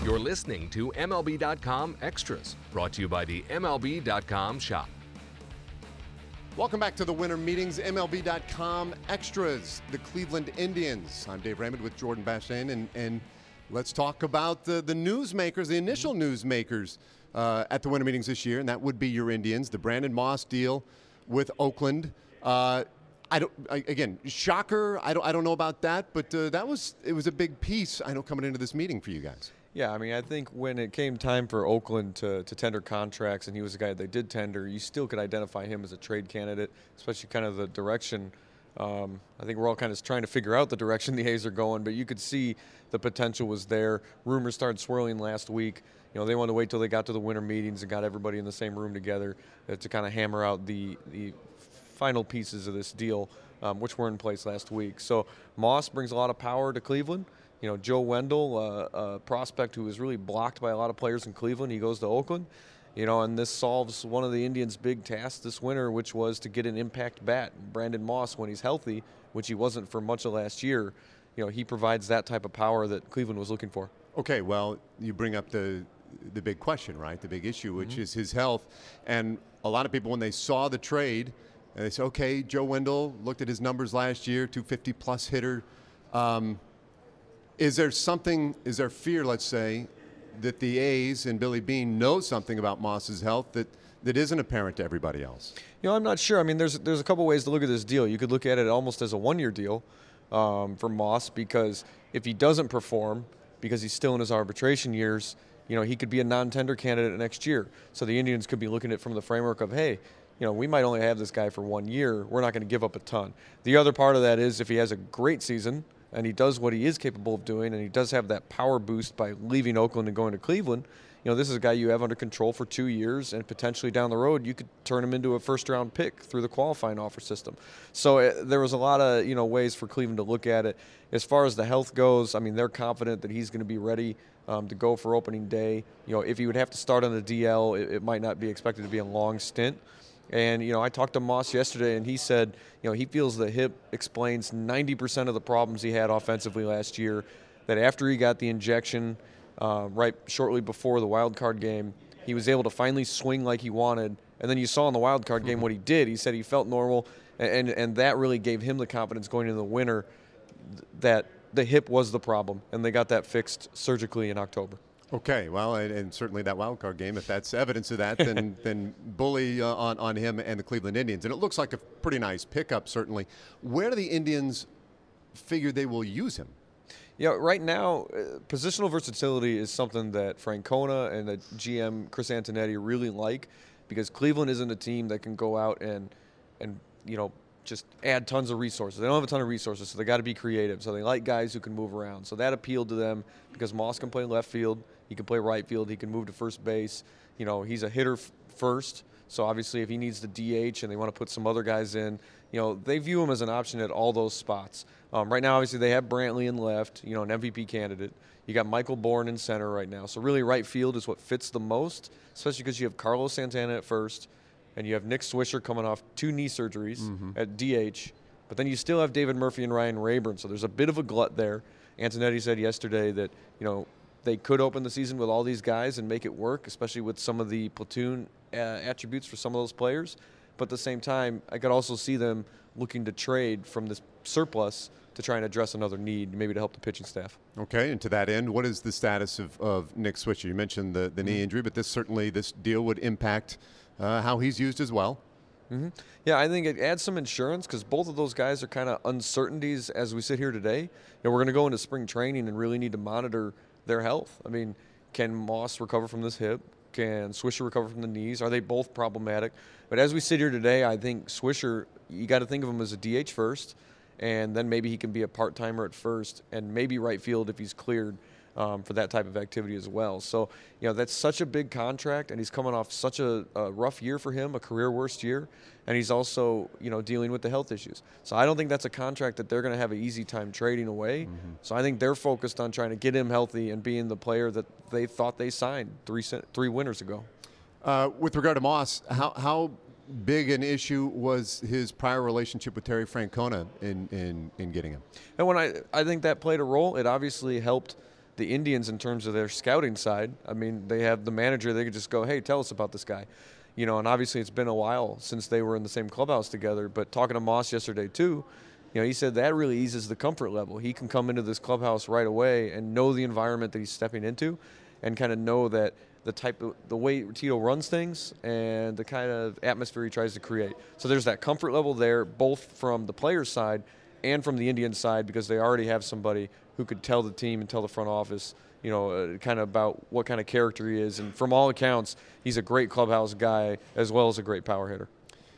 You're listening to MLB.com Extras, brought to you by the MLB.com shop. Welcome back to the Winter Meetings, MLB.com Extras, the Cleveland Indians. I'm Dave Raymond with Jordan Bashane, and let's talk about the newsmakers, the initial newsmakers at the Winter Meetings this year, and that would be your Indians, the Brandon Moss deal with Oakland. Again, shocker. I don't know about that, but it was a big piece, I know, coming into this meeting for you guys. Yeah, I mean, I think when it came time for Oakland to tender contracts, and he was the guy they did tender, you still could identify him as a trade candidate, especially kind of the direction. I think we're all kind of trying to figure out the direction the A's are going, but you could see the potential was there. Rumors started swirling last week. You know, they wanted to wait till they got to the winter meetings and got everybody in the same room together to kind of hammer out the final pieces of this deal, which were in place last week. So Moss brings a lot of power to Cleveland. You know, Joe Wendell, a prospect who was really blocked by a lot of players in Cleveland, he goes to Oakland. You know, and this solves one of the Indians' big tasks this winter, which was to get an impact bat. Brandon Moss, when he's healthy, which he wasn't for much of last year, you know, he provides that type of power that Cleveland was looking for. Okay, well, you bring up the big question, right? The big issue, which is his health. And a lot of people, when they saw the trade, they said, okay, Joe Wendell looked at his numbers last year, 250-plus hitter. Is there fear, let's say, that the A's and Billy Beane know something about Moss's health that isn't apparent to everybody else? You know, I'm not sure. I mean, there's a couple ways to look at this deal. You could look at it almost as a one-year deal for Moss, because if he doesn't perform, because he's still in his arbitration years, you know, he could be a non-tender candidate next year. So the Indians could be looking at it from the framework of, hey, you know, we might only have this guy for 1 year. We're not going to give up a ton. The other part of that is if he has a great season and he does what he is capable of doing, and he does have that power boost by leaving Oakland and going to Cleveland, you know, this is a guy you have under control for 2 years, and potentially down the road you could turn him into a first-round pick through the qualifying offer system. So there was a lot of, you know, ways for Cleveland to look at it. As far as the health goes, I mean, they're confident that he's going to be ready to go for opening day. You know, if he would have to start on the DL, it might not be expected to be a long stint. And, you know, I talked to Moss yesterday, and he said, you know, he feels the hip explains 90% of the problems he had offensively last year, that after he got the injection right shortly before the wild card game, he was able to finally swing like he wanted. And then you saw in the wild card game what he did. He said he felt normal, and that really gave him the confidence going into the winter that the hip was the problem, and they got that fixed surgically in October. Okay, well, and certainly that wild card game, if that's evidence of that, then bully on him and the Cleveland Indians. And it looks like a pretty nice pickup, certainly. Where do the Indians figure they will use him? Yeah, right now, positional versatility is something that Francona and the GM Chris Antonetti really like, because Cleveland isn't a team that can go out and you know, just add tons of resources. They don't have a ton of resources, so they got to be creative. So they like guys who can move around. So that appealed to them because Moss can play left field, he can play right field, he can move to first base. You know, he's a hitter first, so obviously if he needs the DH and they want to put some other guys in, you know, they view him as an option at all those spots. Right now, obviously, they have Brantley in left, you know, an MVP candidate. You got Michael Bourne in center right now. So really right field is what fits the most, especially because you have Carlos Santana at first, and you have Nick Swisher coming off 2 knee surgeries at DH. But then you still have David Murphy and Ryan Rayburn, so there's a bit of a glut there. Antonetti said yesterday that, you know, they could open the season with all these guys and make it work, especially with some of the platoon attributes for some of those players. But at the same time, I could also see them looking to trade from this surplus to try and address another need, maybe to help the pitching staff. Okay, and to that end, what is the status of Nick Swisher? You mentioned the knee injury, but this deal would impact how he's used as well. Yeah, I think it adds some insurance because both of those guys are kind of uncertainties as we sit here today. You know, we're going to go into spring training and really need to monitor their health. I mean, can Moss recover from this hip? Can Swisher recover from the knees? Are they both problematic? But as we sit here today, I think Swisher, you got to think of him as a DH first, and then maybe he can be a part-timer at first, and maybe right field if he's cleared for that type of activity as well. So, you know, that's such a big contract, and he's coming off such a rough year for him, a career worst year, and he's also, you know, dealing with the health issues. So I don't think that's a contract that they're going to have an easy time trading away. So I think they're focused on trying to get him healthy and being the player that they thought they signed three winters ago. With regard to Moss, how big an issue was his prior relationship with Terry Francona in getting him? And when I think that played a role. It obviously helped the Indians, in terms of their scouting side, I mean, they have the manager. They could just go, hey, tell us about this guy. You know, and obviously it's been a while since they were in the same clubhouse together. But talking to Moss yesterday too, you know, he said that really eases the comfort level. He can come into this clubhouse right away and know the environment that he's stepping into, and kind of know that the way Tito runs things and the kind of atmosphere he tries to create. So there's that comfort level there, both from the players' side and from the Indian side, because they already have somebody who could tell the team and tell the front office, you know, kind of about what kind of character he is. And from all accounts, he's a great clubhouse guy as well as a great power hitter.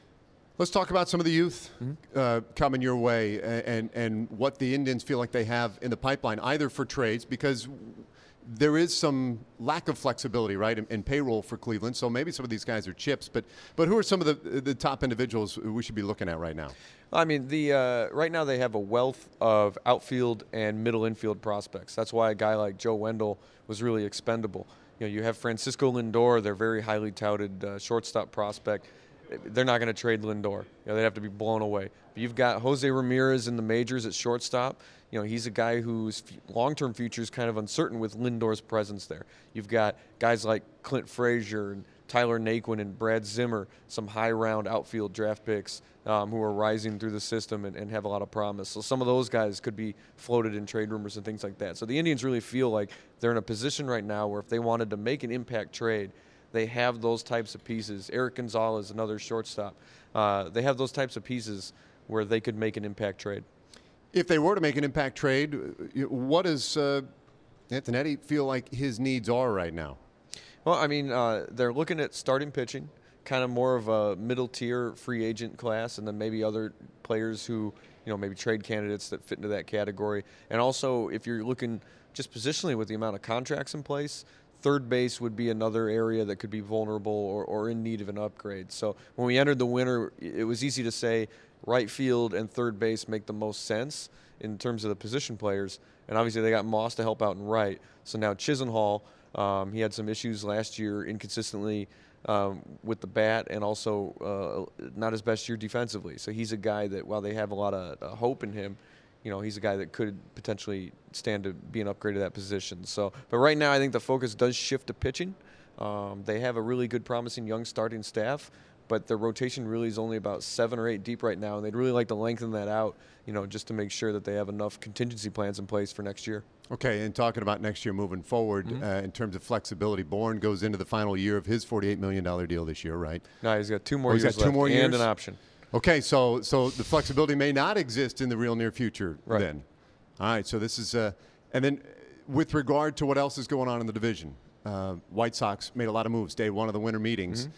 Let's talk about some of the youth coming your way and what the Indians feel like they have in the pipeline, either for trades, because there is some lack of flexibility, right, in payroll for Cleveland. So maybe some of these guys are chips, but who are some of the top individuals we should be looking at right now? I mean, right now they have a wealth of outfield and middle infield prospects. That's why a guy like Joe Wendell was really expendable. You know, you have Francisco Lindor, their very highly touted shortstop prospect. They're not going to trade Lindor. You know, they'd have to be blown away. But you've got Jose Ramirez in the majors at shortstop. You know, he's a guy whose long-term future is kind of uncertain with Lindor's presence there. You've got guys like Clint Frazier and Tyler Naquin and Brad Zimmer, some high-round outfield draft picks who are rising through the system and have a lot of promise. So some of those guys could be floated in trade rumors and things like that. So the Indians really feel like they're in a position right now where if they wanted to make an impact trade, they have those types of pieces. Eric Gonzalez, another shortstop. They have those types of pieces where they could make an impact trade. If they were to make an impact trade, what does Antonetti feel like his needs are right now? Well, I mean, they're looking at starting pitching, kind of more of a middle-tier free agent class, and then maybe other players who, you know, maybe trade candidates that fit into that category. And also, if you're looking just positionally with the amount of contracts in place, third base would be another area that could be vulnerable or in need of an upgrade. So when we entered the winter, it was easy to say right field and third base make the most sense in terms of the position players. And obviously they got Moss to help out in right. So now Chisenhall, he had some issues last year inconsistently with the bat, and also not his best year defensively. So he's a guy that, while they have a lot of hope in him, you know, he's a guy that could potentially stand to be an upgrade to that position. So, but right now I think the focus does shift to pitching. They have a really good, promising young starting staff, but their rotation really is only about 7 or 8 deep right now, and they'd really like to lengthen that out, you know, just to make sure that they have enough contingency plans in place for next year. Okay, and talking about next year moving forward, in terms of flexibility, Bourne goes into the final year of his $48 million deal this year, right? No, he's got 2 more years he's got 2 more left years? and an option. Okay, so the flexibility may not exist in the real near future then. All right, so this is and then with regard to what else is going on in the division, White Sox made a lot of moves day one of the winter meetings.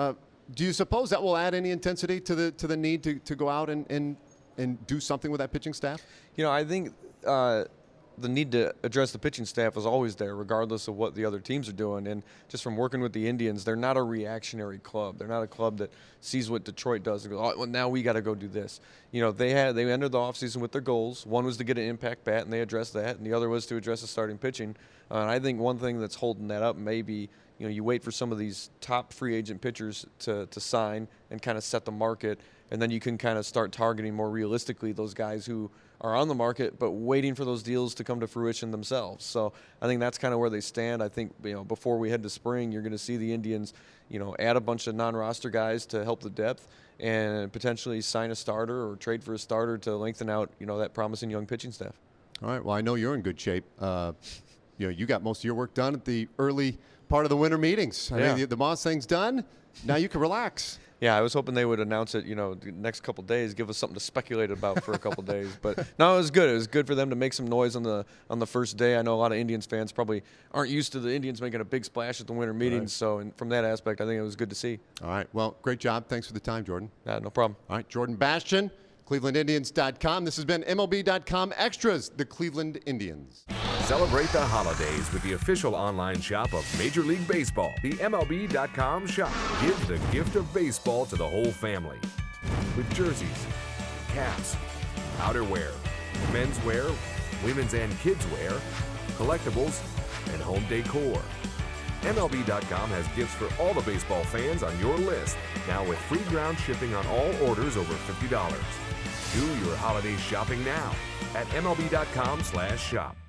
Do you suppose that will add any intensity to the need to go out and do something with that pitching staff? You know, I think the need to address the pitching staff is always there, regardless of what the other teams are doing. And just from working with the Indians, they're not a reactionary club. They're not a club that sees what Detroit does and goes, oh, well, now we got to go do this. You know, they entered the offseason with their goals. One was to get an impact bat, and they addressed that, and the other was to address the starting pitching. And I think one thing that's holding that up may be, you know, you wait for some of these top free agent pitchers to sign and kind of set the market, and then you can kind of start targeting more realistically those guys who are on the market but waiting for those deals to come to fruition themselves. So I think that's kind of where they stand. I think, you know, before we head to spring, you're going to see the Indians, you know, add a bunch of non-roster guys to help the depth and potentially sign a starter or trade for a starter to lengthen out, you know, that promising young pitching staff. All right. Well, I know you're in good shape. You know, you got most of your work done at the early part of the winter meetings. I mean, the Moss thing's done. Now you can relax. Yeah, I was hoping they would announce it, you know, the next couple of days, give us something to speculate about for a couple of days. But no, it was good. It was good for them to make some noise on the first day. I know a lot of Indians fans probably aren't used to the Indians making a big splash at the winter meetings. Right. So and from that aspect, I think it was good to see. All right. Well, great job. Thanks for the time, Jordan. No problem. All right, Jordan Bastian, ClevelandIndians.com. This has been MLB.com Extras, the Cleveland Indians. Celebrate the holidays with the official online shop of Major League Baseball, the MLB.com shop. Give the gift of baseball to the whole family with jerseys, caps, outerwear, menswear, women's and kids' wear, collectibles, and home decor. MLB.com has gifts for all the baseball fans on your list, now with free ground shipping on all orders over $50. Do your holiday shopping now at MLB.com/shop.